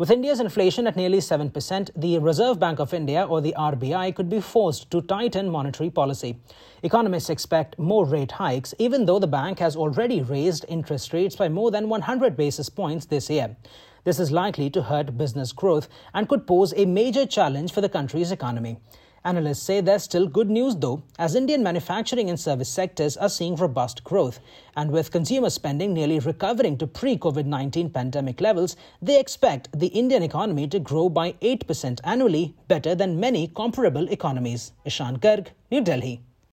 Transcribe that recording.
With India's inflation at nearly 7%, the Reserve Bank of India, or the RBI, could be forced to tighten monetary policy. Economists expect more rate hikes, even though the bank has already raised interest rates by more than 100 basis points this year. This is likely to hurt business growth and could pose a major challenge for the country's economy. Analysts say there's still good news though, as Indian manufacturing and service sectors are seeing robust growth. And with consumer spending nearly recovering to pre-COVID-19 pandemic levels, they expect the Indian economy to grow by 8% annually, better than many comparable economies. Ishan Garg, New Delhi.